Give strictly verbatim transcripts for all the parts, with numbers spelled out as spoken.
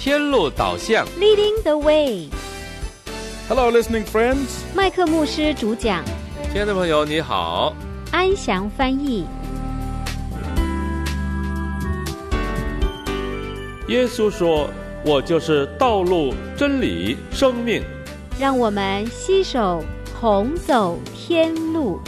天路导向 Leading the way. Hello, listening friends. 麦克牧师主讲， 亲爱的朋友你好， 安祥翻译。 耶稣说，我就是道路、真理、生命。 让我们携手同走天路。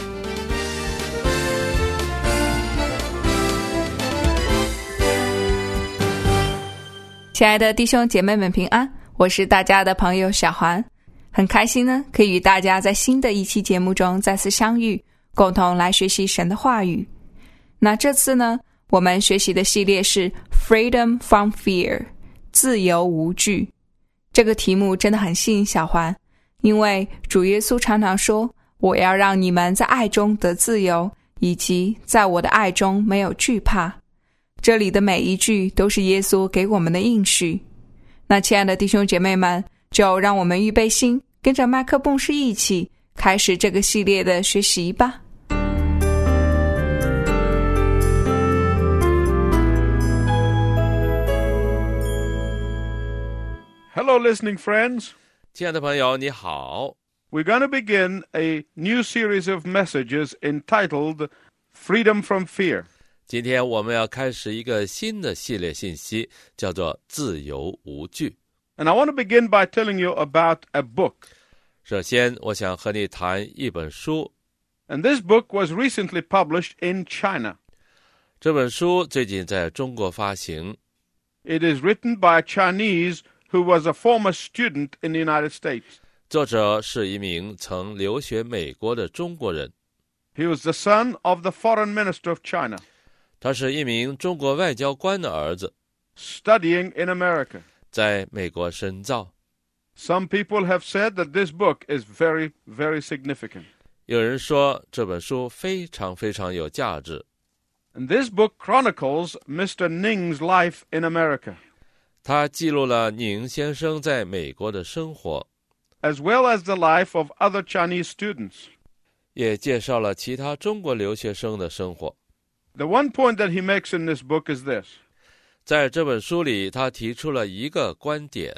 亲爱的弟兄姐妹们平安，我是大家的朋友小环，很开心呢，可以与大家在新的一期节目中再次相遇，共同来学习神的话语。那这次呢，我们学习的系列是 Freedom from Fear， 自由无惧。这个题目真的很吸引小环，因为主耶稣常常说，我要让你们在爱中得自由，以及在我的爱中没有惧怕。这里的每一句都是耶稣给我们的应许。那亲爱的弟兄姐妹们，就让我们预备心，跟着麦克牧师一起开始这个系列的学习吧。 Hello, listening friends. 亲爱的朋友你好， We're going to begin a new series of messages entitled Freedom from Fear. 今天我们要开始一个新的系列信息，叫做自由无惧。 And I want to begin by telling you about a book. 首先我想和你谈一本书， And this book was recently published in China. 这本书最近在中国发行。 It is written by a Chinese who was a former student in the United States. 作者是一名曾留学美国的中国人， He was the son of the foreign minister of China, 他是一名中国外交官的儿子， studying in America. 在美国深造。 Some people have said that this book is very, very significant. 有人说这本书非常非常有价值。 And this book chronicles Mister Ning's life in America, 他记录了宁先生在美国的生活， as well as the life of other Chinese students. 也介绍了其他中国留学生的生活。 The one point that he makes in this book is this. 在这本书里，他提出了一个观点，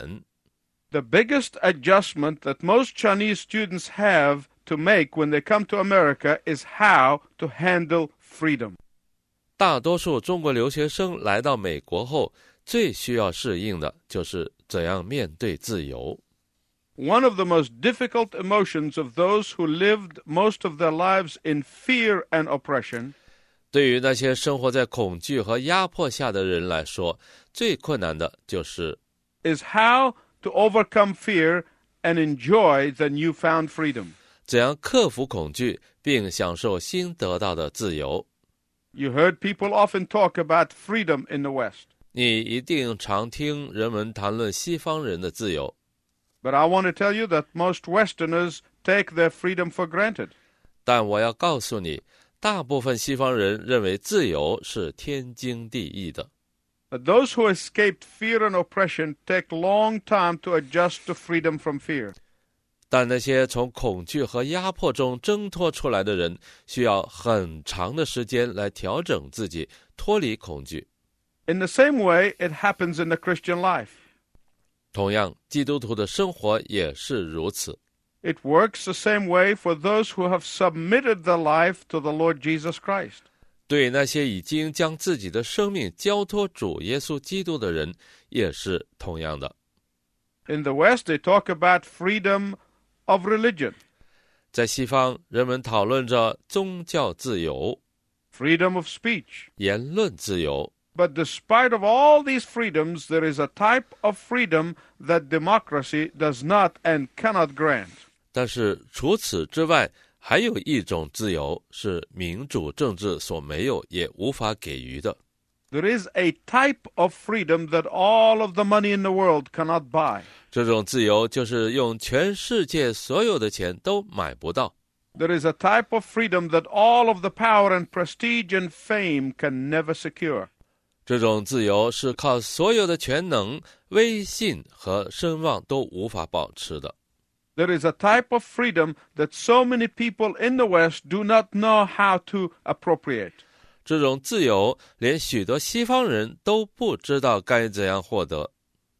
The biggest adjustment that most Chinese students have to make when they come to America is how to handle freedom. 大多数中国留学生来到美国后，最需要适应的就是怎样面对自由。 One of the most difficult emotions of those who lived most of their lives in fear and oppression, 对于那些生活在恐惧和压迫下的人来说，最困难的就是 is how to overcome fear and enjoy the newfound freedom. 怎样克服恐惧，并享受新得到的自由。 You heard people often talk about freedom in the West, 你一定常听人们谈论西方人的自由， but I want to tell you that most Westerners take their freedom for granted. 但我要告诉你，大部分西方人认为自由是天经地义的。 But those who escaped fear and oppression take long time to adjust to freedom from fear. 但那些从恐惧和压迫中挣脱出来的人，需要很长的时间来调整自己，脱离恐惧。 In the same way, it happens in the Christian life. 同样，基督徒的生活也是如此。 It works the same way for those who have submitted their life to the Lord Jesus Christ. 对那些已经将自己的生命交托主耶稣基督的人，也是同样的。 In the West, they talk about freedom of religion, 在西方，人们讨论着宗教自由、 freedom of speech. 言论自由。 But despite of all these freedoms, there is a type of freedom that democracy does not and cannot grant. 但是除此之外，还有一种自由是民主政治所没有也无法给予的。 There is a type of freedom that all of the money in the world cannot buy. 这种自由就是用全世界所有的钱都买不到。 There is a type of freedom that all of the power and prestige and fame can never secure. 这种自由是靠所有的权能、威信和声望都无法保持的。 There is a type of freedom that so many people in the West do not know how to appropriate. 这种自由连许多西方人都不知道该怎样获得。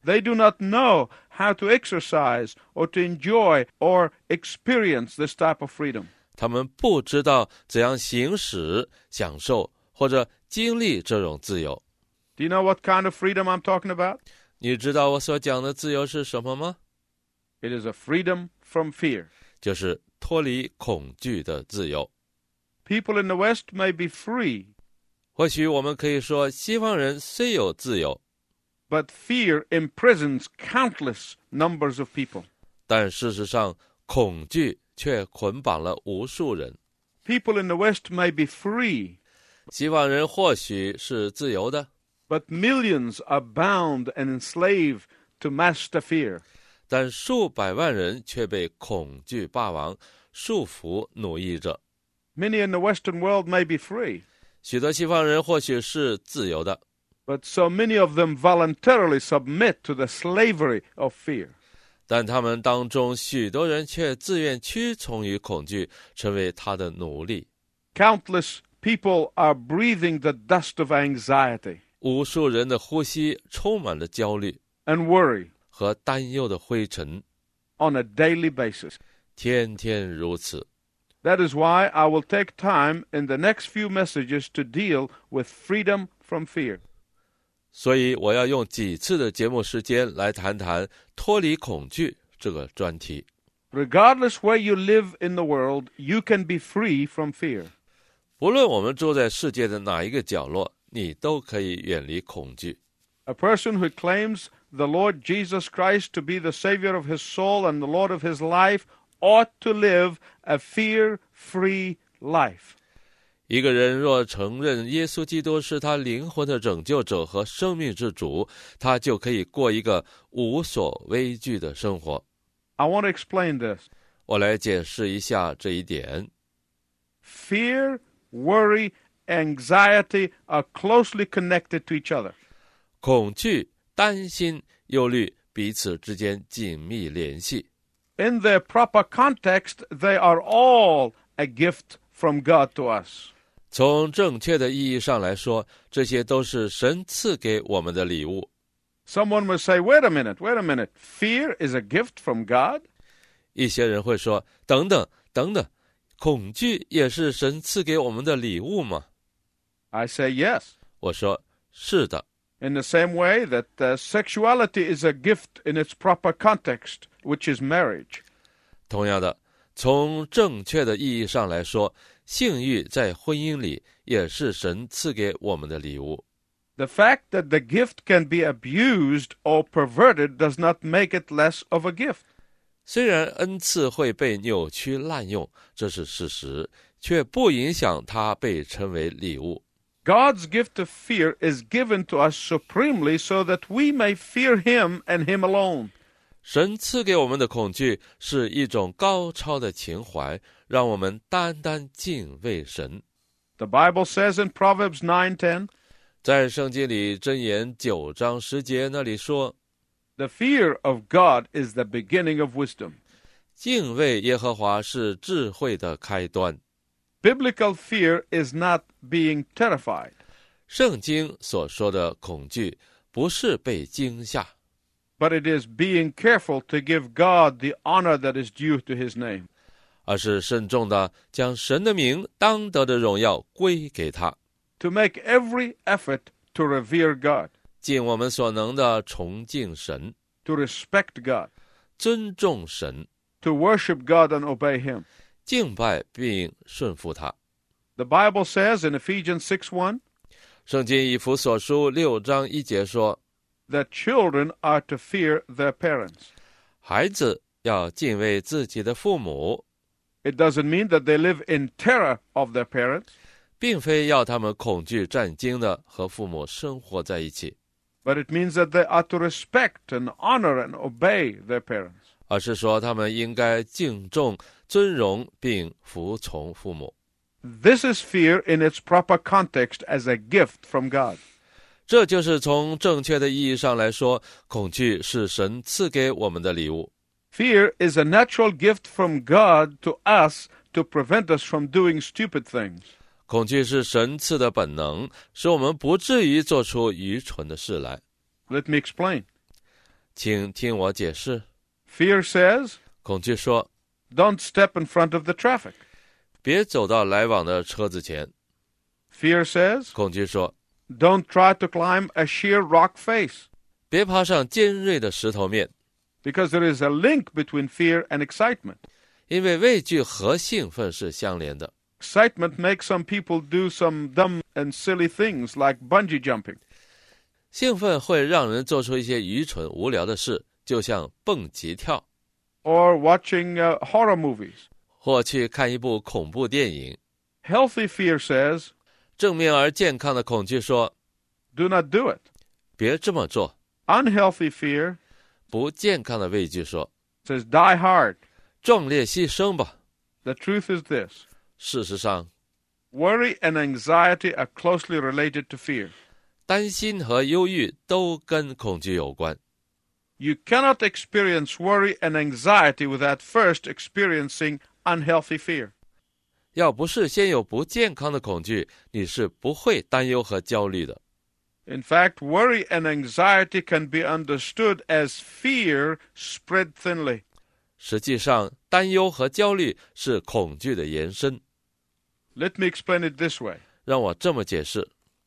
They do not know how to exercise or to enjoy or experience this type of freedom. 他们不知道怎样行使、享受或者经历这种自由。 Do you know what kind of freedom I'm talking about? 你知道我所讲的自由是什么吗？ It is a freedom from fear. 就是脱离恐惧的自由。 People in the West may be free, 或许我们可以说，西方人虽有自由， but fear imprisons countless numbers of people. 但事实上，恐惧却捆绑了无数人。 People in the West may be free, 西方人或许是自由的， but millions are bound and enslaved to master fear. 但数百万人却被恐惧霸王束缚奴役着。 Many in the Western world may be free, 许多西方人或许是自由的， but so many of them voluntarily submit to the slavery of fear. 但他们当中许多人却自愿屈从于恐惧，成为他的奴隶。 Countless people are breathing the dust of anxiety 无数人的呼吸充满了焦虑 and worry 和担忧的灰尘， on a daily basis. 天天如此。 That is why I will take time in the next few messages to deal with freedom from fear. 所以我要用几次的节目时间来谈谈脱离恐惧这个专题。 Regardless where you live in the world, you can be free from fear. 不论我们住在世界的哪一个角落，你都可以远离恐惧。 A person who claims the Lord Jesus Christ to be the Savior of his soul and the Lord of his life ought to live a fear-free life. 一个人若承认耶稣基督是他灵魂的拯救者和生命之主，他就可以过一个无所畏惧的生活。 I want to explain this. 我来解释一下这一点。 Fear, worry, anxiety are closely connected to each other. 恐惧、担心、忧虑彼此之间紧密联系。 In their proper context, they are all a gift from God to us. 从正确的意义上来说，这些都是神赐给我们的礼物。 Someone will say, wait a minute, wait a minute. Fear is a gift from God? 一些人会说，等等等等，恐惧也是神赐给我们的礼物吗？ I say yes. 我说，是的。 In the same way that uh, sexuality is a gift in its proper context, which is marriage. 同样的，从正确的意义上来说，性欲在婚姻里也是神赐给我们的礼物。 The fact that the gift can be abused or perverted does not make it less of a gift. 虽然恩赐会被扭曲滥用，这是事实，却不影响它被称为礼物。 God's gift of fear is given to us supremely so that we may fear Him and Him alone. 神赐给我们的恐惧是一种高超的情怀，让我们单单敬畏神。 The Bible says in Proverbs nine ten, 在圣经里箴言九章十节那里说， the fear of God is the beginning of wisdom. 敬畏耶和华是智慧的开端。 Biblical fear is not being terrified, 圣经所说的恐惧不是被惊吓， but it is being careful to give God the honor that is due to His name. 而是慎重地将神的名当得的荣耀归给他， To make every effort to revere God, 尽我们所能的崇敬神， to respect God, 尊重神， to worship God and obey Him. 敬拜并顺服他。 The Bible says in Ephesians six one, 圣经以弗所书六章一节说， that children are to fear their parents. 孩子要敬畏自己的父母， It doesn't mean that they live in terror of their parents, 并非要他们恐惧战惊的和父母生活在一起， but it means that they are to respect and honor and obey their parents. 而是说他们应该敬重、尊荣并服从父母。 This is fear in its proper context as a gift from God. 这就是从正确的意义上来说，恐惧是神赐给我们的礼物。 Fear is a natural gift from God to us to prevent us from doing stupid things. 恐惧是神赐的本能，使我们不至于做出愚蠢的事来。 Let me explain. 请听我解释。 Fear says, 恐惧说， don't step in front of the traffic. 别走到来往的车子前。 Fear says, 恐惧说， don't try to climb a sheer rock face, 别爬上尖锐的石头面， because there is a link between fear and excitement. 因为畏惧和兴奋是相连的。 Excitement makes some people do some dumb and silly things like bungee jumping. 兴奋会让人做出一些愚蠢无聊的事，就像蹦极跳， Or watching uh, horror movies. 或去看一部恐怖电影。 Healthy fear says, 正面而健康的恐惧说， do not do it. 别这么做。 Unhealthy fear 不健康的畏惧说， says, die hard. 壮烈牺牲吧。 The truth is this. 事实上， Worry and anxiety are closely related to fear. 担心和忧郁都跟恐惧有关。 You cannot experience worry and anxiety without first experiencing unhealthy fear. 要不是先有不健康的恐惧，你是不会担忧和焦虑的。 In fact, worry and anxiety can be understood as fear spread thinly. 实际上，担忧和焦虑是恐惧的延伸。 Let me explain it this way. 让我这么解释，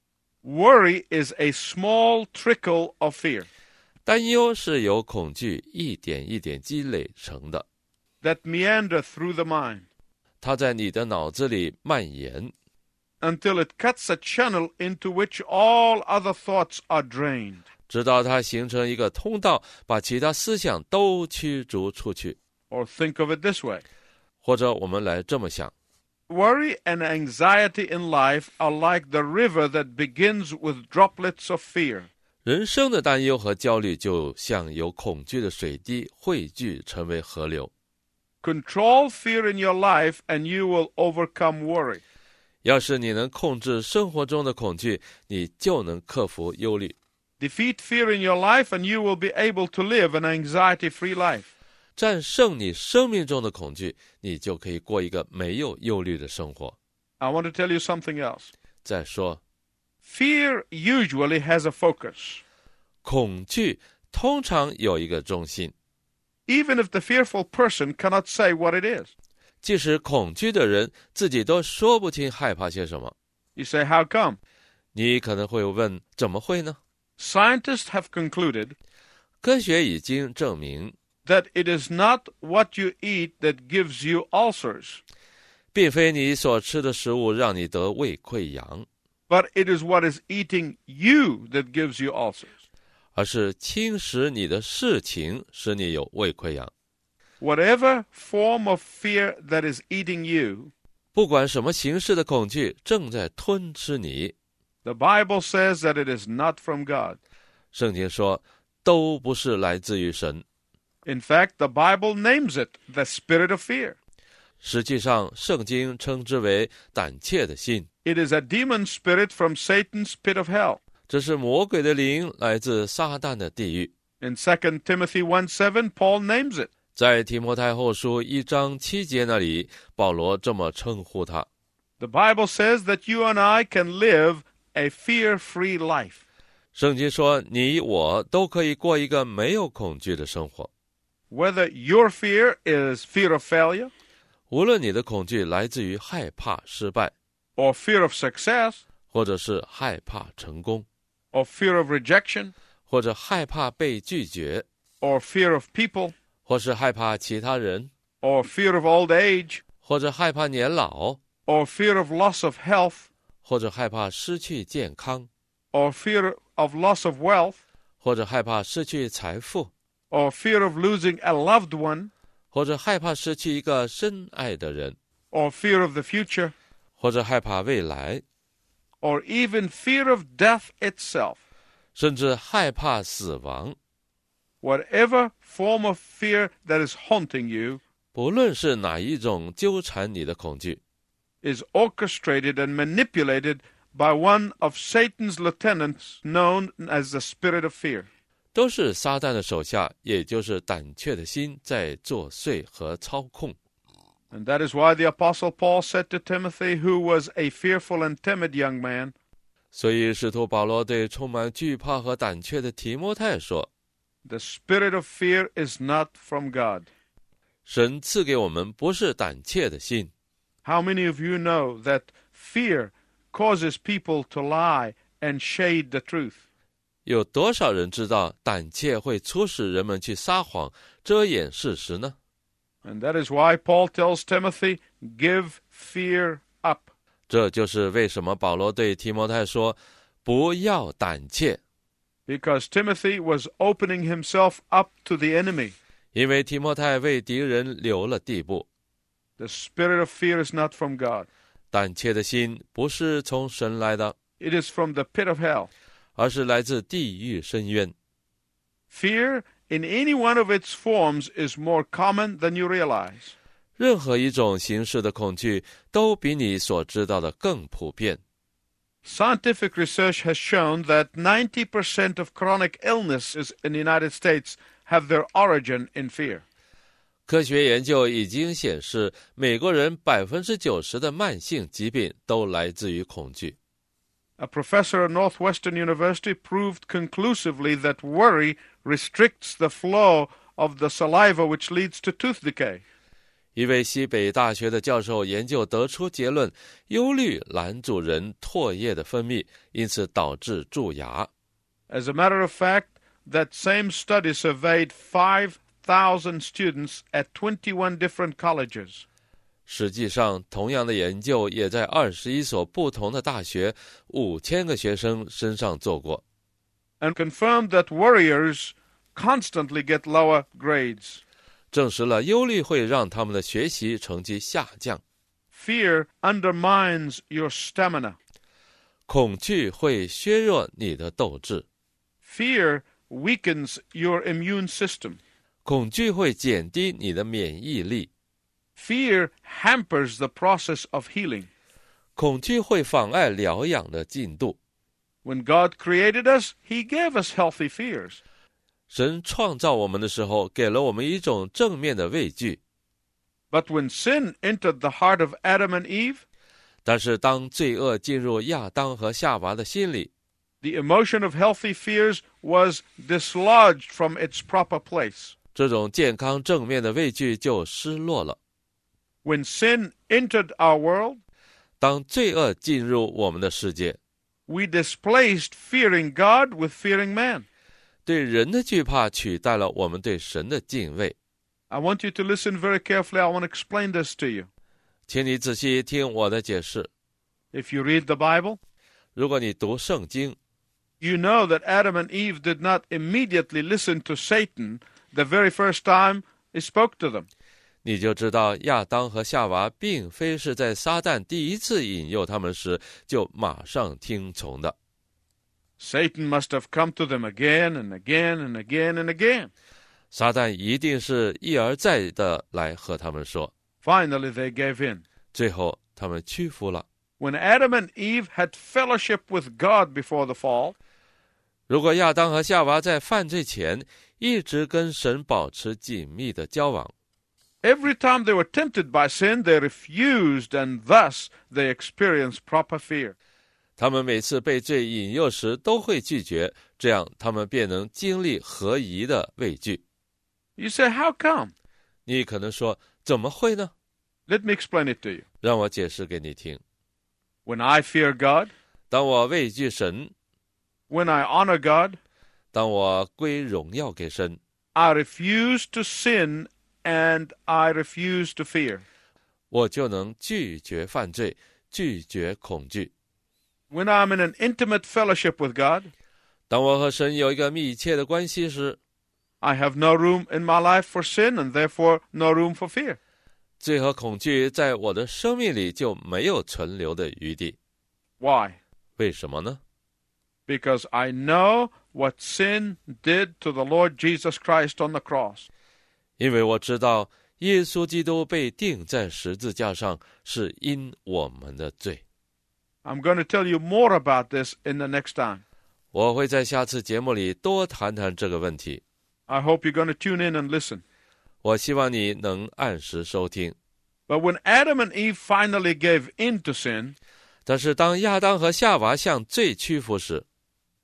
Worry is a small trickle of fear 担忧是由恐惧一点一点积累成的， that meander through the mind 它在你的脑子里蔓延， until it cuts a channel into which all other thoughts are drained. 直到它形成一个通道，把其他思想都驱逐出去。 Or think of it this way. 或者我们来这么想， Worry and anxiety in life are like the river that begins with droplets of fear. 人生的担忧和焦虑就像有恐惧的水滴汇聚成为河流。 Control fear in your life and you will overcome worry. 要是你能控制生活中的恐惧，你就能克服忧虑。 Defeat fear in your life and you will be able to live an anxiety-free life. 战胜你生命中的恐惧，你就可以过一个没有忧虑的生活。 I want to tell you something else. 再说， Fear usually has a focus. 恐惧通常有一个中心， Even if the fearful person cannot say what it is. 即使恐惧的人自己都说不清害怕些什么。 You say, how come? 你可能会问，怎么会呢？ Scientists have concluded 科学已经证明， that it is not what you eat that gives you ulcers, 并非你所吃的食物让你得胃溃疡， but it is what is eating you that gives you ulcers. 而是侵蚀你的事情使你有胃溃疡。 Whatever form of fear that is eating you, 不管什么形式的恐惧正在吞吃你， the Bible says that it is not from God. 圣经说都不是来自于神。 In fact, the Bible names it the spirit of fear. 实际上，圣经称之为胆怯的心， It is a demon spirit from Satan's pit of hell. 这是魔鬼的灵，来自撒旦的地狱。 In Second Timothy one seven, Paul names it. 在提摩太后书一章七节那里，保罗这么称呼他。 The Bible says that you and I can live a fear-free life. 圣经说，你我都可以过一个没有恐惧的生活。 Whether your fear is fear of failure, 无论你的恐惧来自于害怕失败， or fear of success, 或者是害怕成功， or fear of rejection, 或者害怕被拒绝， or fear of people, 或是害怕其他人， or fear of old age, 或者害怕年老， or fear of loss of health, 或者害怕失去健康， or fear of loss of wealth, 或者害怕失去财富， or fear of losing a loved one, 或者害怕失去一个深爱的人， or fear of the future, 或者害怕未来， or even fear of death itself. 甚至害怕死亡。 Whatever form of fear that is haunting you 不论是哪一种纠缠你的恐惧， is orchestrated and manipulated by one of Satan's lieutenants known as the spirit of fear. 都是撒旦的手下，也就是胆怯的心在作祟和操控。 And that is why the Apostle Paul said to Timothy, who was a fearful and timid young man, 所以使徒保罗对充满惧怕和胆怯的提摩太说， The spirit of fear is not from God. 神赐给我们不是胆怯的心。 How many of you know that fear causes people to lie and shade the truth? 有多少人知道胆怯会促使人们去撒谎、遮掩事实呢？ And that is why Paul tells Timothy, give fear up. 这就是为什么保罗对提摩太说，不要胆怯。 Because Timothy was opening himself up to the enemy. 因为提摩太为敌人留了地步。 The spirit of fear is not from God. 胆怯的心不是从神来的， It is from the pit of hell. 而是来自地狱深渊。 Fear in any one of its forms is more common than you realize. 任何一种形式的恐惧都比你所知道的更普遍。 Scientific research has shown that ninety percent of chronic illnesses in the United States have their origin in fear. 科学研究已经显示，美国人百分之九十的慢性疾病都来自于恐惧。 A professor at Northwestern University proved conclusively that worry restricts the flow of the saliva which leads to tooth decay. 一位西北大学的教授研究得出结论，忧虑拦阻人唾液的分泌，因此导致蛀牙。 As a matter of fact, that same study surveyed five thousand students at twenty-one different colleges. 实际上，同样的研究也在二十一所不同的大学、五千个学生身上做过， And confirmed that worriers constantly get lower grades. 证实了忧虑会让他们的学习成绩下降。 Fear undermines your stamina. 恐惧会削弱你的斗志， Fear weakens your immune system. 恐惧会减低你的免疫力， Fear hampers the process of healing. 恐惧会妨碍疗养的进度。 When God created us, He gave us healthy fears. 神创造我们的时候，给了我们一种正面的畏惧。 But when sin entered the heart of Adam and Eve, 但是当罪恶进入亚当和夏娃的心里， the emotion of healthy fears was dislodged from its proper place. 这种健康正面的畏惧就失落了。 When sin entered our world, 当罪恶进入我们的世界， we displaced fearing God with fearing man. 对人的惧怕取代了我们对神的敬畏。 I want you to listen very carefully. I want to explain this to you. 请你仔细听我的解释。 If you read the Bible, 如果你读圣经， you know that Adam and Eve did not immediately listen to Satan the very first time he spoke to them. 你就知道亚当和夏娃并非是在撒旦第一次引诱他们时就马上听从的。 Satan must have come to them again and again and again and again. 撒旦一定是一而再的来和他们说， Finally, they gave in. 最后他们屈服了。 When Adam and Eve had fellowship with God before the fall, 如果亚当和夏娃在犯罪前一直跟神保持紧密的交往， every time they were tempted by sin, they refused, and thus they experienced proper fear. 他们每次被罪引诱时都会拒绝，这样他们便能经历合宜的畏惧。 You say, how come? 你可能说，怎么会呢？ Let me explain it to you. 让我解释给你听。 When I fear God, 当我畏惧神， when I honor God, 当我归荣耀给神， I refuse to sin and I refuse to fear. 我就能拒绝犯罪，拒绝恐惧。 When I'm in an intimate fellowship with God, 当我和神有一个密切的关系时， I have no room in my life for sin and therefore no room for fear. 罪和恐惧在我的生命里就没有存留的余地。 Why? 为什么呢？ Because I know what sin did to the Lord Jesus Christ on the cross. 因为我知道耶稣基督被钉在十字架上是因我们的罪。 I'm going to tell you more about this in the next time. 我会在下次节目里多谈谈这个问题。 I hope you're going to tune in and listen. 我希望你能按时收听。 But when Adam and Eve finally gave in to sin, 但是当亚当和夏娃向罪屈服时，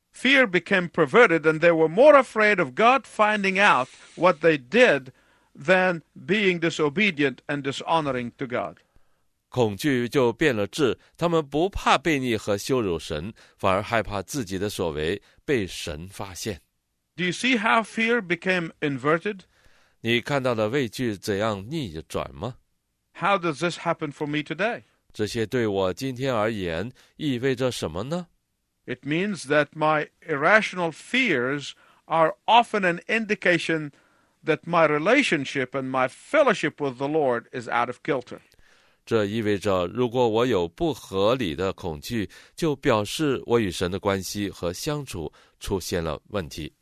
Fear became perverted, and they were more afraid of God finding out what they did than being disobedient and dishonoring to God. 恐惧就变了质，他们不怕悖逆和羞辱神，反而害怕自己的所为被神发现。 Do you see how fear became inverted? 你看到了畏惧怎样逆转吗？ How does this happen for me today? 这些对我今天而言意味着什么呢？ It means that my irrational fears are often an indication that my relationship and my fellowship with the Lord is out of kilter. 这意味着如果我有不合理的恐惧，就表示我与神的关系和相处出现了问题。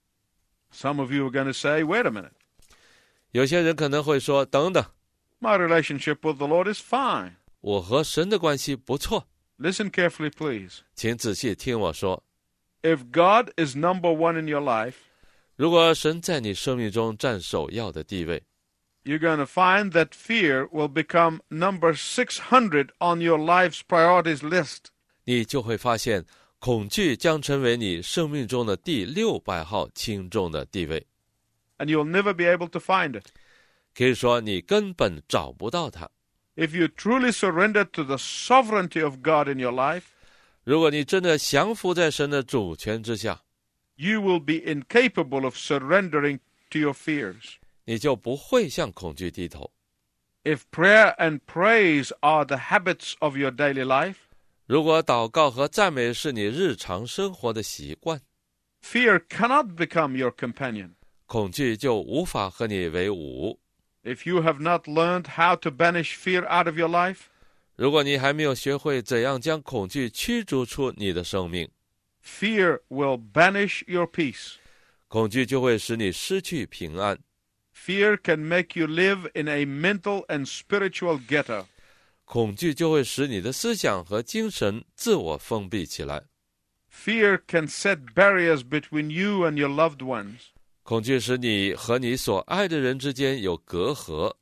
Some of you are going to say, wait a minute. 有些人可能会说，等等， My relationship with the Lord is fine. 我和神的关系不错。 Listen carefully, please. 请仔细听我说， If God is number one in your life, 如果神在你生命中占首要的地位， you're going to find that fear will become number six hundred on your life's priorities list. 你就会发现恐惧将成为你生命中的第六百号轻重的地位， And you'll never be able to find it. 可以说你根本找不到它。 If you truly surrender to the sovereignty of God in your life, 如果你真的降服在神的主权之下， you will be incapable of surrendering to your fears. 你就不会向恐惧低头。 If prayer and praise are the habits of your daily life, 如果祷告和赞美是你日常生活的习惯， fear cannot become your companion. 恐惧就无法和你为伍。 If you have not learned how to banish fear out of your life, 如果你还没有学会怎样将恐惧驱逐出你的生命， fear will banish your peace. 恐惧就会使你失去平安。 Fear can make you live in a mental and spiritual ghetto. 恐惧就会使你的思想和精神自我封闭起来。 Fear can set barriers between you and your loved ones. 恐惧使你和你所爱的人之间有隔阂。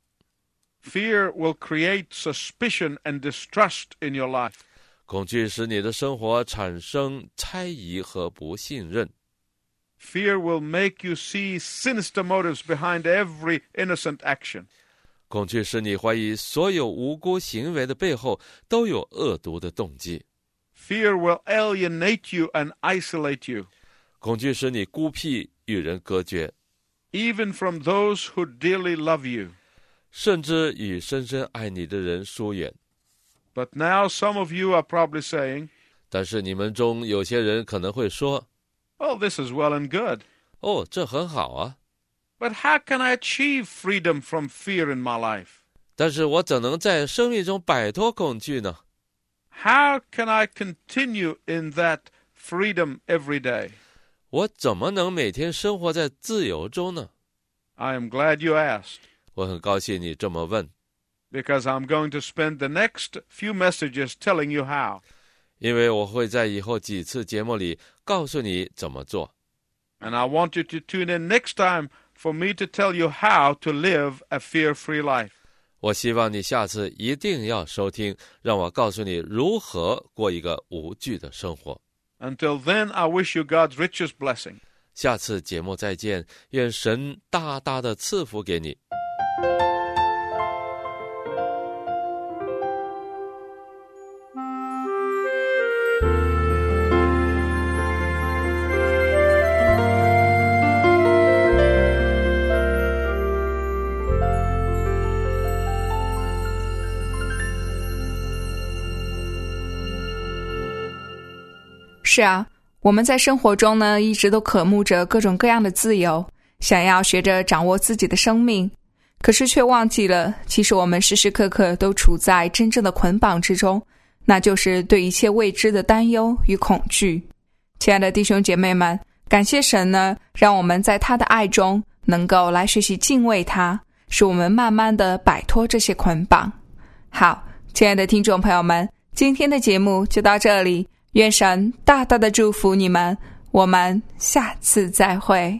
Fear will create suspicion and distrust in your life. 恐惧使你的生活产生猜疑和不信任。 Fear will make you see sinister motives behind every innocent action. 恐惧使你怀疑所有无辜行为的背后都有恶毒的动机。 Fear will alienate you and isolate you, 恐惧使你孤僻，与人隔绝， even from those who dearly love you. 甚至与深深爱你的人疏远。 But now some of you are probably saying, 但是你们中有些人可能会说， oh, this is well and good. 哦，这很好啊， But how can I achieve freedom from fear in my life? 但是我怎能在生命中摆脱恐惧呢？ How can I continue in that freedom every day? 我怎么能每天生活在自由中呢？ I am glad you asked, 我很高兴你这么问， because I'm going to spend the next few messages telling you how. 因为我会在以后几次节目里告诉你怎么做。 And I want you to tune in next time for me to tell you how to live a fear-free life. 我希望你下次一定要收听，让我告诉你如何过一个无惧的生活。 Until then, I wish you God's richest blessing. 下次节目再见，愿神大大的赐福给你。 是啊，我们在生活中呢，一直都渴慕着各种各样的自由，想要学着掌握自己的生命，可是却忘记了，其实我们时时刻刻都处在真正的捆绑之中，那就是对一切未知的担忧与恐惧。亲爱的弟兄姐妹们，感谢神呢，让我们在他的爱中能够来学习敬畏他，使我们慢慢的摆脱这些捆绑。好，亲爱的听众朋友们，今天的节目就到这里，愿神大大的祝福你们，我们下次再会。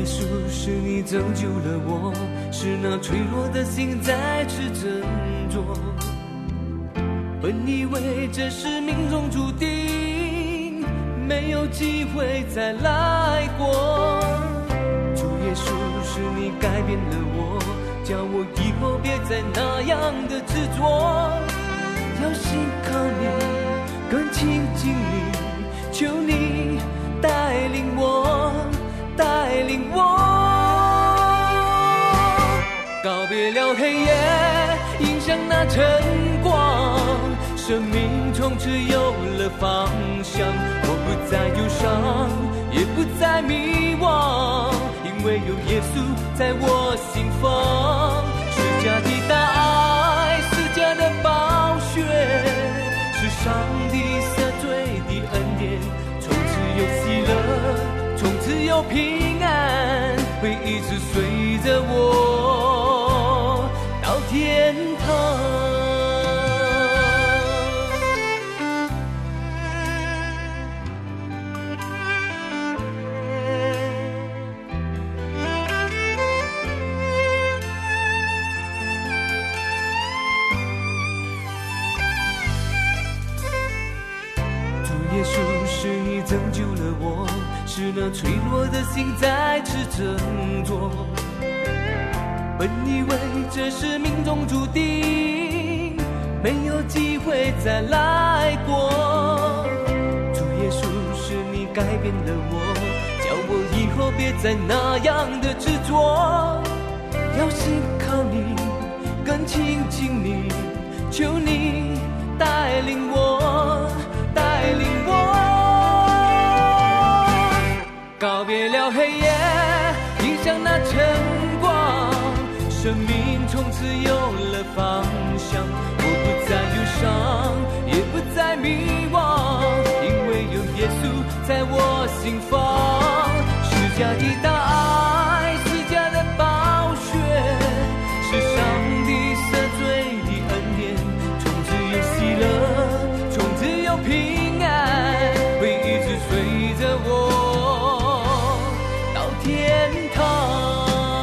耶稣，是你拯救了我，是那脆弱的心再次振作。本以为这是命中注定，没有机会再来过。主耶稣，是你改变了我，叫我以后别再那样的执着，要信靠你，更亲近你，求你带领我，带领我，告别了黑夜，迎向那晨光，生命从此有了方向。我不再忧伤，也不再迷惘，因为有耶稣在我心房。十架的大爱，十架的宝血，是上帝赦罪的恩典，从此有喜乐，从此有平安，会一直随着我到天堂。主耶稣，是你拯救了我，是那脆弱的心再次振作。本以为这是命中注定，没有机会再来过。主耶稣，是你改变了我，叫我以后别再那样的执着，要信靠你，更亲近你，求你带领我，带领我，告别了黑夜，迎向那晨光，生命从此有了方向。我不再忧伤，也不再迷惘，因为有耶稣在我心房。十架的大爱，十架的宝血，是上帝赦罪的恩典，从此有喜乐，从此有平安，会一直随着我到天堂。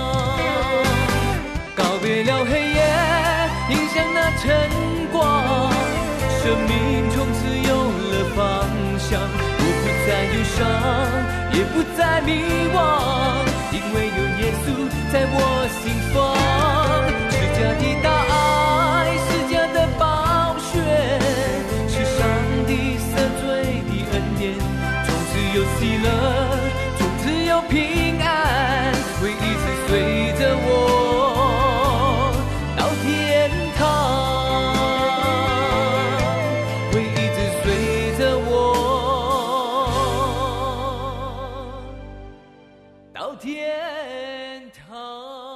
告别了黑夜，迎向那晨光，生命从此有了方向。我不再忧伤，也不再迷惘，因为有耶稣在我心房。十架的大爱，十架的宝血，是上帝赦罪的恩典，从此有喜乐，从此有平安，会一直随着我到天堂，会一直随着我到天堂。